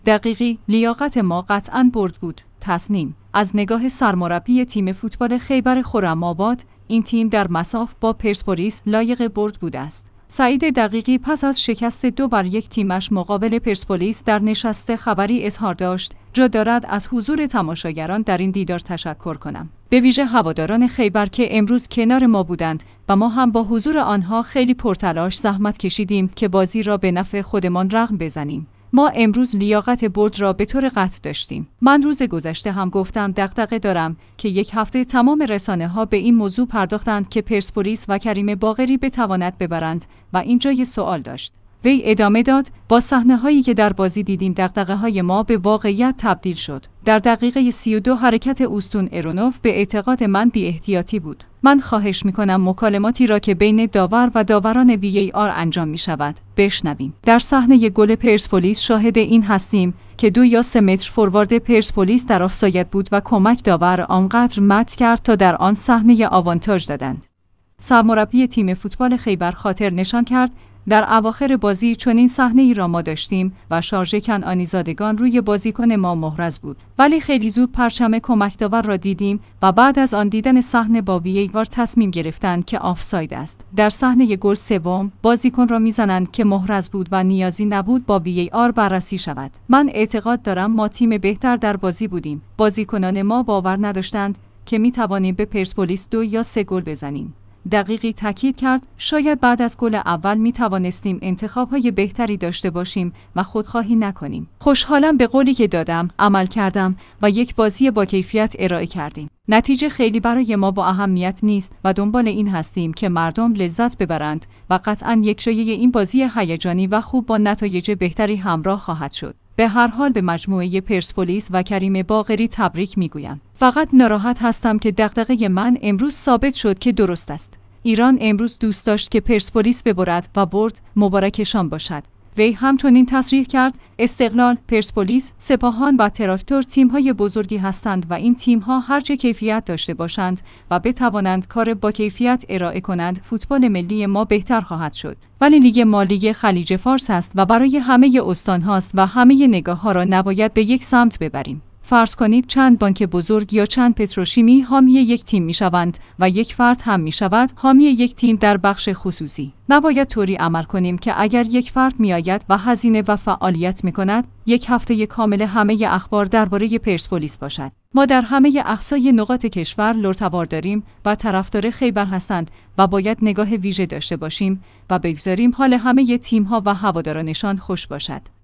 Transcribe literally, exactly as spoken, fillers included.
دقیقی، لیاقت ما قطعاً برد بود. تصنیم: از نگاه سرمربی تیم فوتبال خیبر خرم‌آباد، این تیم در مصاف با پرسپولیس لایق برد بوده است. سعید دقیقی پس از شکست دو بر یک تیمش مقابل پرسپولیس در نشست خبری اظهار داشت جا دارد از حضور تماشاگران در این دیدار تشکر کنم. به ویژه هواداران خیبر که امروز کنار ما بودند و ما هم با حضور آنها خیلی پرتلاش زحمت کشیدیم که بازی را به نفع خودمان رقم بزنیم. ما امروز لیاقت برد را به طور قطع داشتیم. من روز گذشته هم گفتم دغدغه دارم که یک هفته تمام رسانه‌ها به این موضوع پرداختند که پرسپولیس و کریم باقری بتواند ببرند و اینجا یه سوال داشت. وی ادامه داد: با صحنه‌هایی که در بازی دیدیم دغدغه‌های ما به واقعیت تبدیل شد. در دقیقه سی و دو حرکت اوستون ارونوف به اعتقاد من بی‌احتیاطی بود. من خواهش می‌کنم مکالماتی را که بین داور و داوران وی ای آر انجام می‌شود بشنویم. در صحنه گل پرسپولیس شاهد این هستیم که دو یا سه متر فوروارد پرسپولیس در آفساید بود و کمک داور آنقدر مت کرد تا در آن صحنه آوانتاژ دادند. سرمربی تیم فوتبال خیبر خاطر نشان کرد در اواخر بازی چنین صحنه‌ای را ما داشتیم و شارژ کنعانی‌زادگان روی بازیکن ما محرز بود، ولی خیلی زود پرچم کمک داور را دیدیم و بعد از آن دیدن صحنه با وی ای آر تصمیم گرفتند که آفساید است. در صحنه گل سوم بازیکن را میزنند که محرز بود و نیازی نبود با وی ای آر بررسی شود. من اعتقاد دارم ما تیم بهتر در بازی بودیم. بازیکنان ما باور نداشتند که میتوانیم به پرسپولیس دو یا سه گل بزنیم. دقیقی تاکید کرد شاید بعد از گل اول می توانستیم انتخاب‌های بهتری داشته باشیم و خودخواهی نکنیم. خوشحالم به قولی که دادم عمل کردم و یک بازی با کیفیت ارائه کردیم. نتیجه خیلی برای ما با اهمیت نیست و دنبال این هستیم که مردم لذت ببرند و قطعاً یکجایی این بازی هیجانی و خوب با نتایج بهتری همراه خواهد شد. به هر حال به مجموعه پرسپولیس و کریم باقری تبریک میگویم. فقط ناراحت هستم که دغدغه من امروز ثابت شد که درست است. ایران امروز دوست داشت که پرسپولیس ببرد و برد مبارکشان باشد. وی همچنین تصریح کرد استقلال، پرسپولیس، سپاهان و تراکتور تیم‌های بزرگی هستند و این تیم‌ها هرچه کیفیت داشته باشند و بتوانند کار با کیفیت ارائه کنند فوتبال ملی ما بهتر خواهد شد. ولی لیگ ما لیگ خلیج فارس است و برای همه استان هاست و همه نگاه‌ها را نباید به یک سمت ببریم. فرض کنید چند بانک بزرگ یا چند پتروشیمی حامی یک تیم میشوند و یک فرد هم میشود حامی یک تیم در بخش خصوصی. نباید طوری عمل کنیم که اگر یک فرد میآید و هزینه و فعالیت میکند، یک هفته کامل همه اخبار درباره پرسپولیس باشد. ما در همه اقصای نقاط کشور لرتبار داریم و طرفدار خیبر هستند و باید نگاه ویژه داشته باشیم و بگذاریم حال همه تیم‌ها و هوادارانشان خوش باشد.